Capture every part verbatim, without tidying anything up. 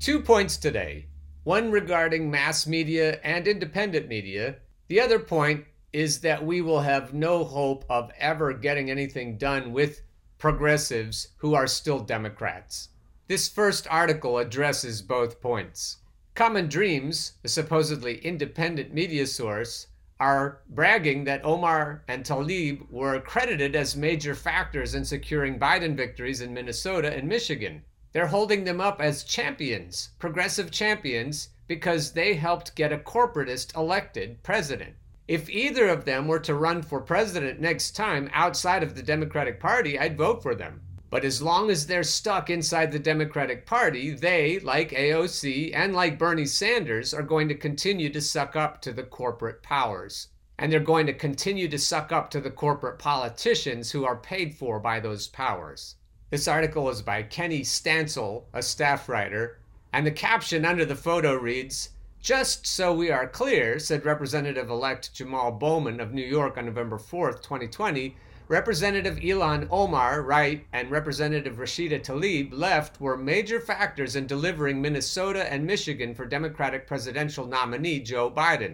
Two points today. One regarding mass media and independent media. The other point is that we will have no hope of ever getting anything done with progressives who are still Democrats. This first article addresses both points. Common Dreams, a supposedly independent media source, are bragging that Omar and Tlaib were credited as major factors in securing Biden victories in Minnesota and Michigan. They're holding them up as champions, progressive champions, because they helped get a corporatist elected president. If either of them were to run for president next time outside of the Democratic Party, I'd vote for them. But as long as they're stuck inside the Democratic Party, they, like A O C and like Bernie Sanders, are going to continue to suck up to the corporate powers. And they're going to continue to suck up to the corporate politicians who are paid for by those powers. This article is by Kenny Stansel, a staff writer, and the caption under the photo reads, "Just so we are clear," said Representative-elect Jamal Bowman of New York on November fourth, twenty twenty, Representative Ilhan Omar, right, and Representative Rashida Tlaib, left, were major factors in delivering Minnesota and Michigan for Democratic presidential nominee Joe Biden.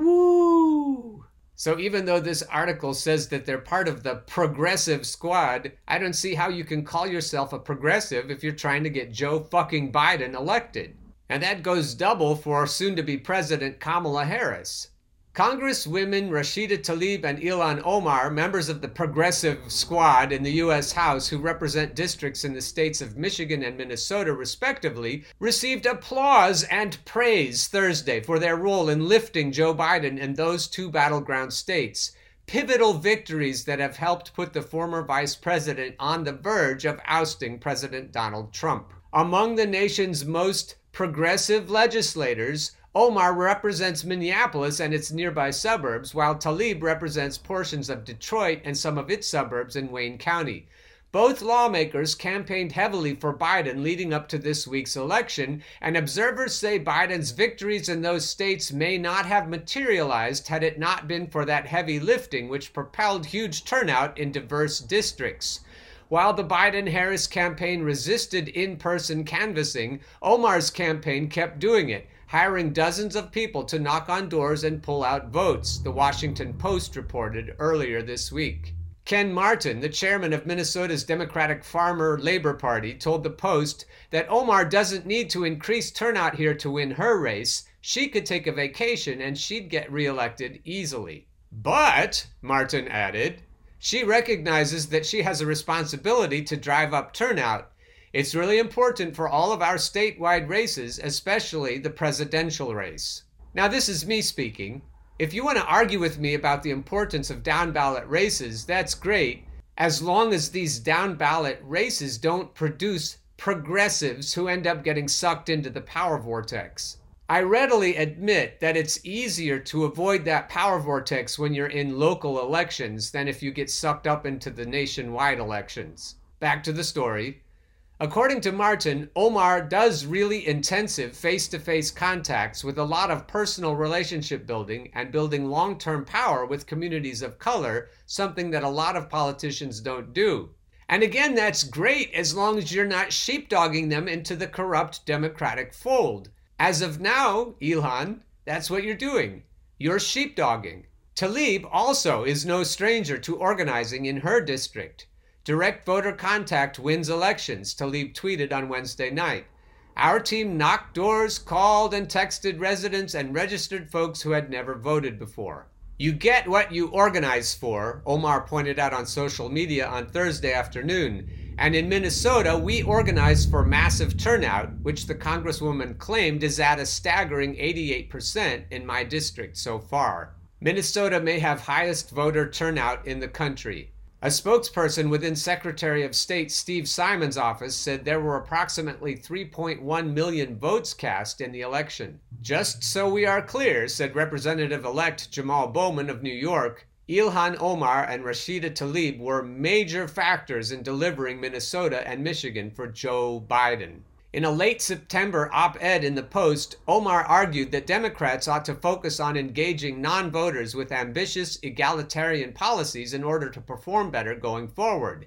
Woo! So even though this article says that they're part of the progressive squad, I don't see how you can call yourself a progressive if you're trying to get Joe fucking Biden elected. And that goes double for soon-to-be President Kamala Harris. Congresswomen Rashida Tlaib and Ilhan Omar, members of the progressive squad in the U S House who represent districts in the states of Michigan and Minnesota respectively, received applause and praise Thursday for their role in lifting Joe Biden in those two battleground states, pivotal victories that have helped put the former vice president on the verge of ousting President Donald Trump. Among the nation's most progressive legislators, Omar represents Minneapolis and its nearby suburbs, while Tlaib represents portions of Detroit and some of its suburbs in Wayne County. Both lawmakers campaigned heavily for Biden leading up to this week's election, and observers say Biden's victories in those states may not have materialized had it not been for that heavy lifting which propelled huge turnout in diverse districts. While the Biden-Harris campaign resisted in-person canvassing, Omar's campaign kept doing it, hiring dozens of people to knock on doors and pull out votes, the Washington Post reported earlier this week. Ken Martin, the chairman of Minnesota's Democratic Farmer Labor Party, told the Post that Omar doesn't need to increase turnout here to win her race. She could take a vacation and she'd get reelected easily. But, Martin added, she recognizes that she has a responsibility to drive up turnout. It's really important for all of our statewide races, especially the presidential race. Now, this is me speaking. If you want to argue with me about the importance of down-ballot races, that's great, as long as these down-ballot races don't produce progressives who end up getting sucked into the power vortex. I readily admit that it's easier to avoid that power vortex when you're in local elections than if you get sucked up into the nationwide elections. Back to the story. According to Martin, Omar does really intensive face-to-face contacts with a lot of personal relationship building and building long-term power with communities of color, something that a lot of politicians don't do. And again, that's great as long as you're not sheepdogging them into the corrupt Democratic fold. As of now, Ilhan, that's what you're doing. You're sheepdogging. Tlaib also is no stranger to organizing in her district. Direct voter contact wins elections, Tlaib tweeted on Wednesday night. Our team knocked doors, called and texted residents, and registered folks who had never voted before. You get what you organize for, Omar pointed out on social media on Thursday afternoon. And in Minnesota, we organized for massive turnout, which the Congresswoman claimed is at a staggering eighty-eight percent in my district so far. Minnesota may have highest voter turnout in the country. A spokesperson within Secretary of State Steve Simon's office said there were approximately three point one million votes cast in the election. Just so we are clear, said Representative-elect Jamal Bowman of New York, Ilhan Omar and Rashida Tlaib were major factors in delivering Minnesota and Michigan for Joe Biden. In a late September op-ed in the Post, Omar argued that Democrats ought to focus on engaging non-voters with ambitious egalitarian policies in order to perform better going forward.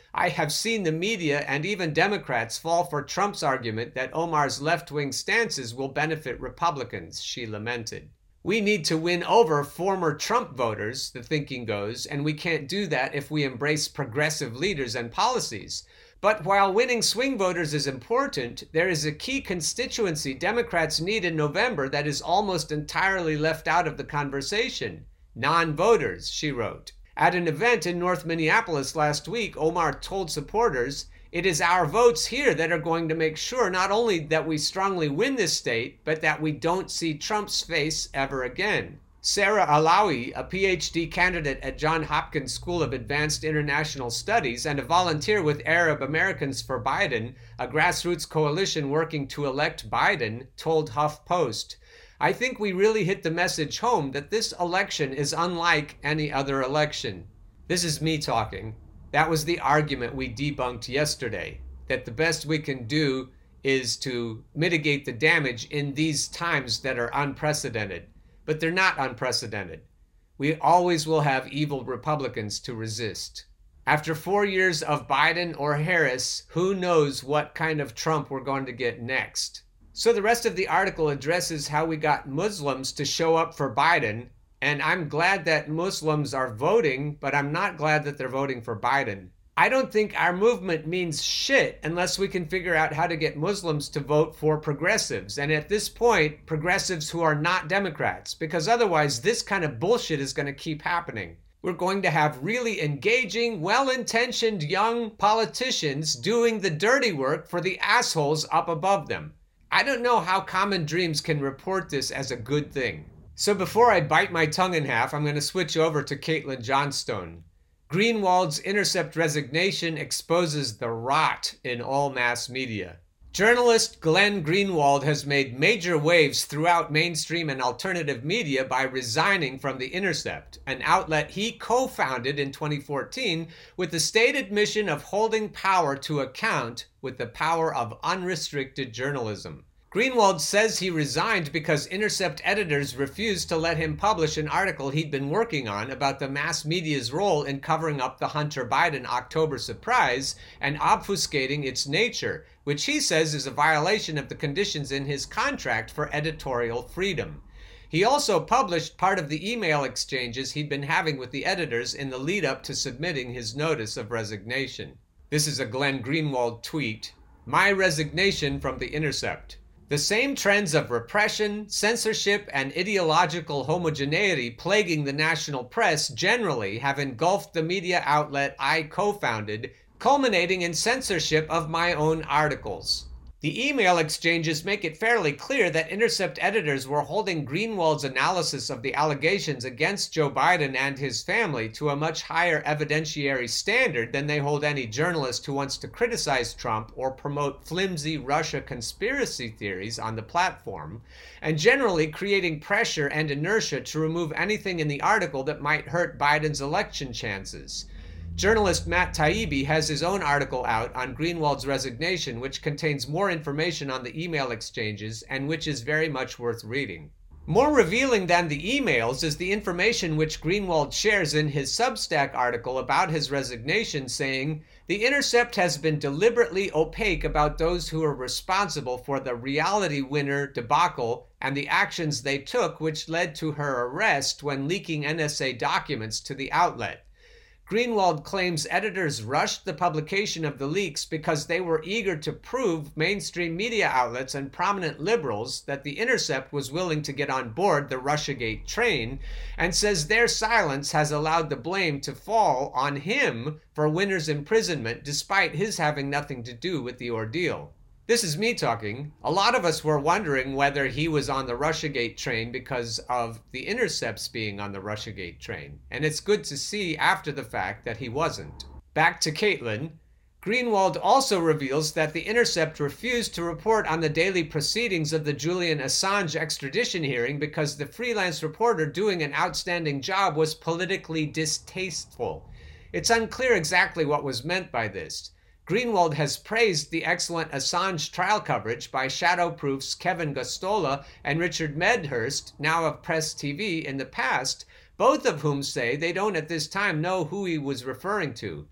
I have seen the media and even Democrats fall for Trump's argument that Omar's left-wing stances will benefit Republicans, she lamented. We need to win over former Trump voters, the thinking goes, and we can't do that if we embrace progressive leaders and policies. But while winning swing voters is important, there is a key constituency Democrats need in November that is almost entirely left out of the conversation. Non-voters, she wrote. At an event in North Minneapolis last week, Omar told supporters, "It is our votes here that are going to make sure not only that we strongly win this state, but that we don't see Trump's face ever again." Sarah Alawi, a P H D candidate at Johns Hopkins School of Advanced International Studies and a volunteer with Arab Americans for Biden, a grassroots coalition working to elect Biden, told HuffPost, "I think we really hit the message home that this election is unlike any other election." This is me talking. That was the argument we debunked yesterday, that the best we can do is to mitigate the damage in these times that are unprecedented. But they're not unprecedented. We always will have evil Republicans to resist. After four years of Biden or Harris, who knows what kind of Trump we're going to get next. So the rest of the article addresses how we got Muslims to show up for Biden, and I'm glad that Muslims are voting, but I'm not glad that they're voting for Biden. I don't think our movement means shit unless we can figure out how to get Muslims to vote for progressives, and at this point, progressives who are not Democrats, because otherwise this kind of bullshit is going to keep happening. We're going to have really engaging, well-intentioned young politicians doing the dirty work for the assholes up above them. I don't know how Common Dreams can report this as a good thing. So before I bite my tongue in half, I'm going to switch over to Caitlin Johnstone. Greenwald's Intercept resignation exposes the rot in all mass media. Journalist Glenn Greenwald has made major waves throughout mainstream and alternative media by resigning from The Intercept, an outlet he co-founded in twenty fourteen with the stated mission of holding power to account with the power of unrestricted journalism. Greenwald says he resigned because Intercept editors refused to let him publish an article he'd been working on about the mass media's role in covering up the Hunter Biden October surprise and obfuscating its nature, which he says is a violation of the conditions in his contract for editorial freedom. He also published part of the email exchanges he'd been having with the editors in the lead-up to submitting his notice of resignation. This is a Glenn Greenwald tweet. "My resignation from The Intercept. The same trends of repression, censorship, and ideological homogeneity plaguing the national press generally have engulfed the media outlet I co-founded, culminating in censorship of my own articles." The email exchanges make it fairly clear that Intercept editors were holding Greenwald's analysis of the allegations against Joe Biden and his family to a much higher evidentiary standard than they hold any journalist who wants to criticize Trump or promote flimsy Russia conspiracy theories on the platform, and generally creating pressure and inertia to remove anything in the article that might hurt Biden's election chances. Journalist Matt Taibbi has his own article out on Greenwald's resignation, which contains more information on the email exchanges and which is very much worth reading. More revealing than the emails is the information which Greenwald shares in his Substack article about his resignation, saying, "The Intercept has been deliberately opaque about those who are responsible for the Reality Winner debacle and the actions they took which led to her arrest when leaking N S A documents to the outlet." Greenwald claims editors rushed the publication of the leaks because they were eager to prove mainstream media outlets and prominent liberals that The Intercept was willing to get on board the Russiagate train, and says their silence has allowed the blame to fall on him for Winner's imprisonment despite his having nothing to do with the ordeal. This is me talking. A lot of us were wondering whether he was on the Russiagate train because of The Intercepts being on the Russiagate train, and it's good to see after the fact that he wasn't. Back to Caitlin. Greenwald also reveals that The Intercept refused to report on the daily proceedings of the Julian Assange extradition hearing because the freelance reporter doing an outstanding job was politically distasteful. It's unclear exactly what was meant by this. Greenwald has praised the excellent Assange trial coverage by Shadowproof's Kevin Gosztola and Richard Medhurst, now of Press T V, in the past, both of whom say they don't at this time know who he was referring to.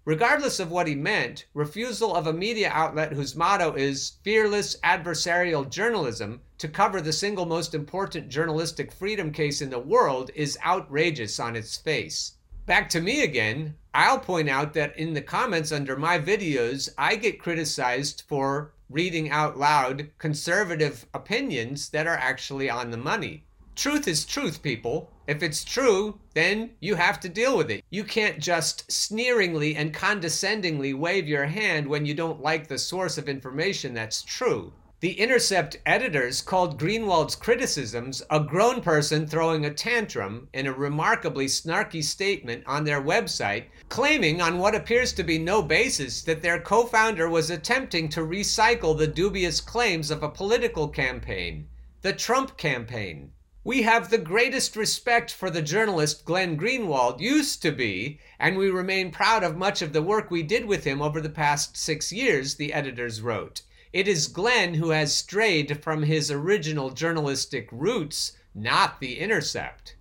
Regardless of what he meant, refusal of a media outlet whose motto is fearless adversarial journalism to cover the single most important journalistic freedom case in the world is outrageous on its face. Back to me again, I'll point out that in the comments under my videos, I get criticized for reading out loud conservative opinions that are actually on the money. Truth is truth, people. If it's true, then you have to deal with it. You can't just sneeringly and condescendingly wave your hand when you don't like the source of information that's true. The Intercept editors called Greenwald's criticisms a grown person throwing a tantrum in a remarkably snarky statement on their website, claiming on what appears to be no basis that their co-founder was attempting to recycle the dubious claims of a political campaign, the Trump campaign. We have the greatest respect for the journalist Glenn Greenwald used to be, and we remain proud of much of the work we did with him over the past six years, the editors wrote. It is Glenn who has strayed from his original journalistic roots, not The Intercept.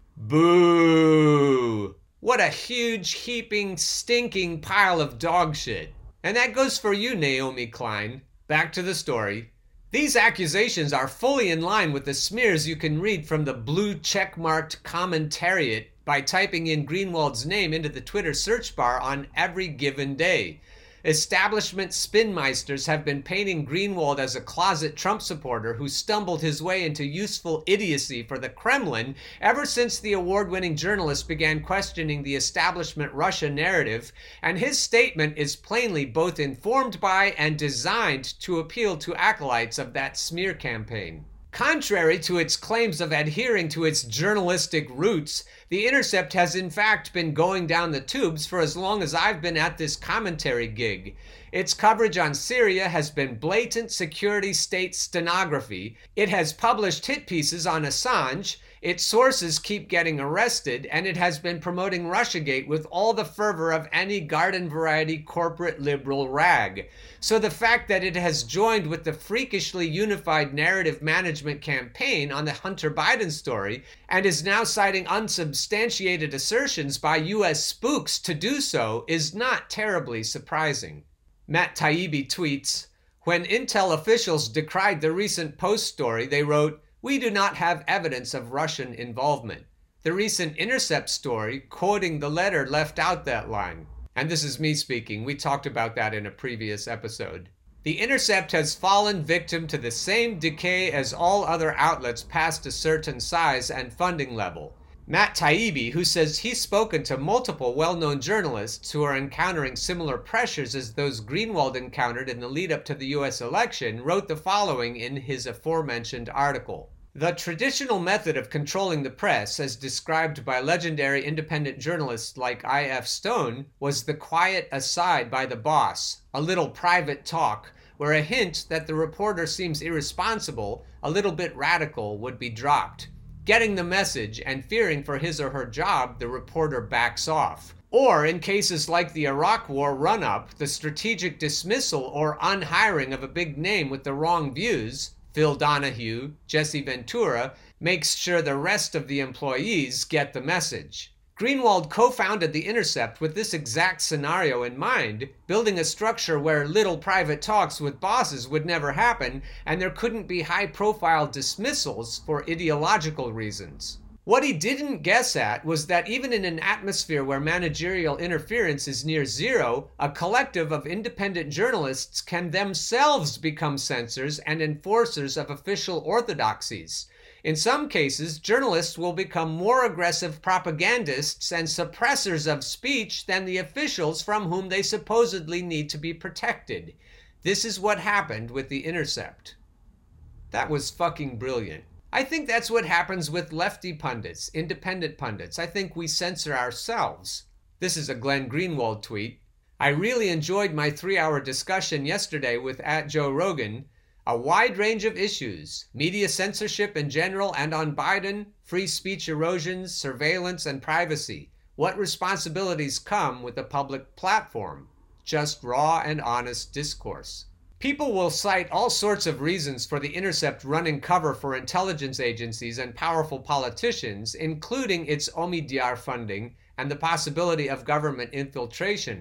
Boo! What a huge, heaping, stinking pile of dog shit. And that goes for you, Naomi Klein. Back to the story. These accusations are fully in line with the smears you can read from the blue checkmarked commentariat by typing in Greenwald's name into the Twitter search bar on every given day. Establishment spinmeisters have been painting Greenwald as a closet Trump supporter who stumbled his way into useful idiocy for the Kremlin ever since the award-winning journalist began questioning the establishment Russia narrative, and his statement is plainly both informed by and designed to appeal to acolytes of that smear campaign. Contrary to its claims of adhering to its journalistic roots, The Intercept has in fact been going down the tubes for as long as I've been at this commentary gig. Its coverage on Syria has been blatant security state stenography. It has published hit pieces on Assange. Its sources keep getting arrested, and it has been promoting Russiagate with all the fervor of any garden variety corporate liberal rag. So the fact that it has joined with the freakishly unified narrative management campaign on the Hunter Biden story and is now citing unsubstantiated assertions by U S spooks to do so is not terribly surprising. Matt Taibbi tweets, when Intel officials decried the recent Post story, they wrote, "We do not have evidence of Russian involvement." The recent Intercept story, quoting the letter, left out that line. And this is me speaking. We talked about that in a previous episode. The Intercept has fallen victim to the same decay as all other outlets past a certain size and funding level. Matt Taibbi, who says he's spoken to multiple well-known journalists who are encountering similar pressures as those Greenwald encountered in the lead-up to the U S election, wrote the following in his aforementioned article. The traditional method of controlling the press, as described by legendary independent journalists like I F Stone, was the quiet aside by the boss, a little private talk, where a hint that the reporter seems irresponsible, a little bit radical, would be dropped. Getting the message and fearing for his or her job, the reporter backs off. Or, in cases like the Iraq War run-up, the strategic dismissal or unhiring of a big name with the wrong views, Phil Donahue, Jesse Ventura, makes sure the rest of the employees get the message. Greenwald co-founded The Intercept with this exact scenario in mind, building a structure where little private talks with bosses would never happen, and there couldn't be high-profile dismissals for ideological reasons. What he didn't guess at was that even in an atmosphere where managerial interference is near zero, a collective of independent journalists can themselves become censors and enforcers of official orthodoxies. In some cases, journalists will become more aggressive propagandists and suppressors of speech than the officials from whom they supposedly need to be protected. This is what happened with The Intercept. That was fucking brilliant. I think that's what happens with lefty pundits, independent pundits. I think we censor ourselves. This is a Glenn Greenwald tweet. I really enjoyed my three-hour discussion yesterday with at Joe Rogan. A wide range of issues, media censorship in general and on Biden, free speech erosions, surveillance, and privacy. What responsibilities come with a public platform? Just raw and honest discourse. People will cite all sorts of reasons for The Intercept running cover for intelligence agencies and powerful politicians, including its Omidyar funding and the possibility of government infiltration.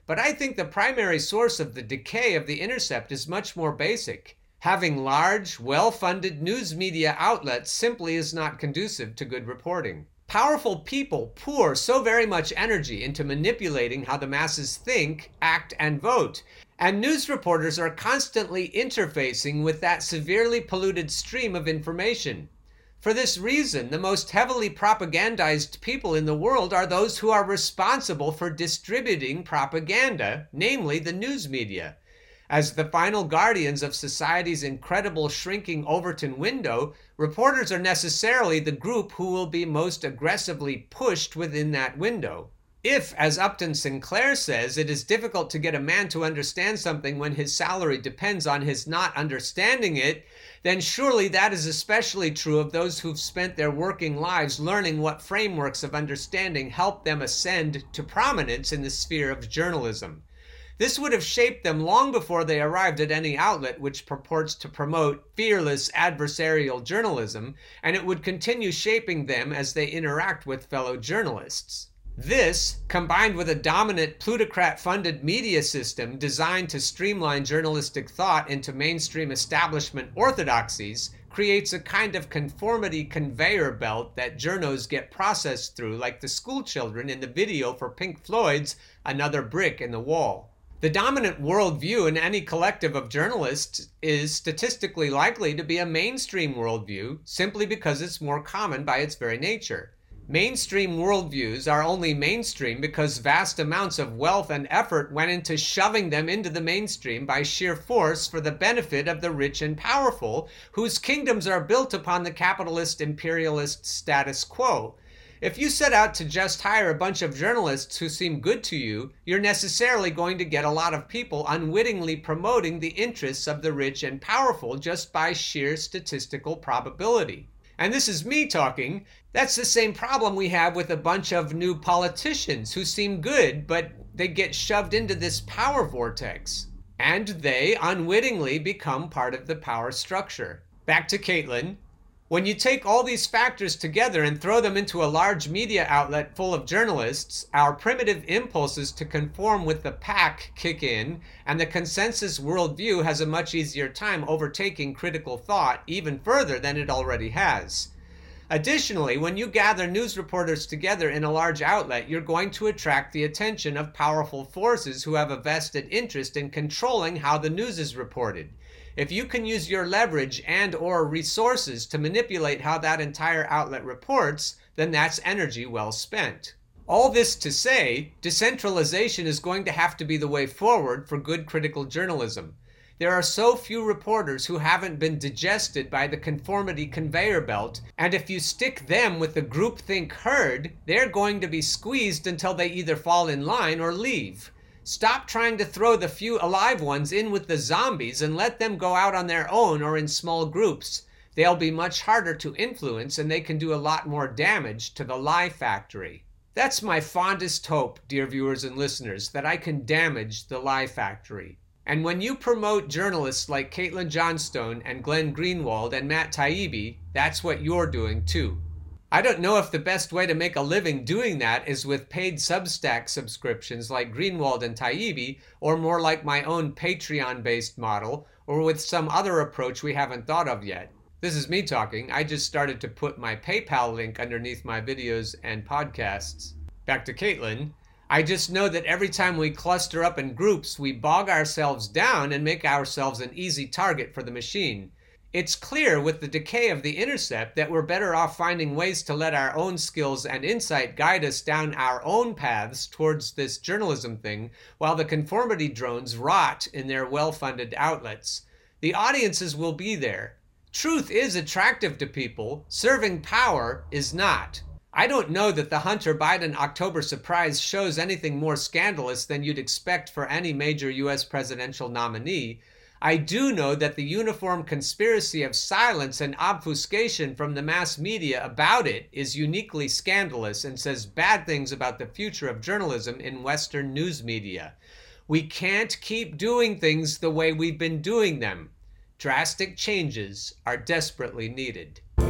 but I think the primary source of the decay of The Intercept is much more basic. Having large, well-funded news media outlets simply is not conducive to good reporting. Powerful people pour so very much energy into manipulating how the masses think, act, and vote, and news reporters are constantly interfacing with that severely polluted stream of information. For this reason, the most heavily propagandized people in the world are those who are responsible for distributing propaganda, namely the news media. As the final guardians of society's incredible shrinking Overton window, reporters are necessarily the group who will be most aggressively pushed within that window. If, as Upton Sinclair says, it is difficult to get a man to understand something when his salary depends on his not understanding it, then surely that is especially true of those who've spent their working lives learning what frameworks of understanding help them ascend to prominence in the sphere of journalism. This would have shaped them long before they arrived at any outlet which purports to promote fearless adversarial journalism, and it would continue shaping them as they interact with fellow journalists. This, combined with a dominant plutocrat-funded media system designed to streamline journalistic thought into mainstream establishment orthodoxies, creates a kind of conformity conveyor belt that journos get processed through like the schoolchildren in the video for Pink Floyd's Another Brick in the Wall. The dominant worldview in any collective of journalists is statistically likely to be a mainstream worldview simply because it's more common by its very nature. Mainstream worldviews are only mainstream because vast amounts of wealth and effort went into shoving them into the mainstream by sheer force for the benefit of the rich and powerful, whose kingdoms are built upon the capitalist imperialist status quo. If you set out to just hire a bunch of journalists who seem good to you, you're necessarily going to get a lot of people unwittingly promoting the interests of the rich and powerful just by sheer statistical probability. And this is me talking. That's the same problem we have with a bunch of new politicians who seem good, but they get shoved into this power vortex. And they unwittingly become part of the power structure. Back to Caitlin. When you take all these factors together and throw them into a large media outlet full of journalists, our primitive impulses to conform with the pack kick in, and the consensus worldview has a much easier time overtaking critical thought even further than it already has. Additionally, when you gather news reporters together in a large outlet, you're going to attract the attention of powerful forces who have a vested interest in controlling how the news is reported. If you can use your leverage and or resources to manipulate how that entire outlet reports, then that's energy well spent. All this to say, decentralization is going to have to be the way forward for good critical journalism. There are so few reporters who haven't been digested by the conformity conveyor belt, and if you stick them with the groupthink herd, they're going to be squeezed until they either fall in line or leave. Stop trying to throw the few alive ones in with the zombies and let them go out on their own or in small groups. They'll be much harder to influence and they can do a lot more damage to the lie factory. That's my fondest hope, dear viewers and listeners, that I can damage the lie factory. And when you promote journalists like Caitlin Johnstone and Glenn Greenwald and Matt Taibbi, that's what you're doing too. I don't know if the best way to make a living doing that is with paid Substack subscriptions like Greenwald and Taibbi, or more like my own Patreon-based model, or with some other approach we haven't thought of yet. This is me talking. I just started to put my PayPal link underneath my videos and podcasts. Back to Caitlin. I just know that every time we cluster up in groups, we bog ourselves down and make ourselves an easy target for the machine. It's clear with the decay of The Intercept that we're better off finding ways to let our own skills and insight guide us down our own paths towards this journalism thing, while the conformity drones rot in their well-funded outlets. The audiences will be there. Truth is attractive to people. Serving power is not. I don't know that the Hunter Biden October surprise shows anything more scandalous than you'd expect for any major U S presidential nominee. I do know that the uniform conspiracy of silence and obfuscation from the mass media about it is uniquely scandalous and says bad things about the future of journalism in Western news media. We can't keep doing things the way we've been doing them. Drastic changes are desperately needed.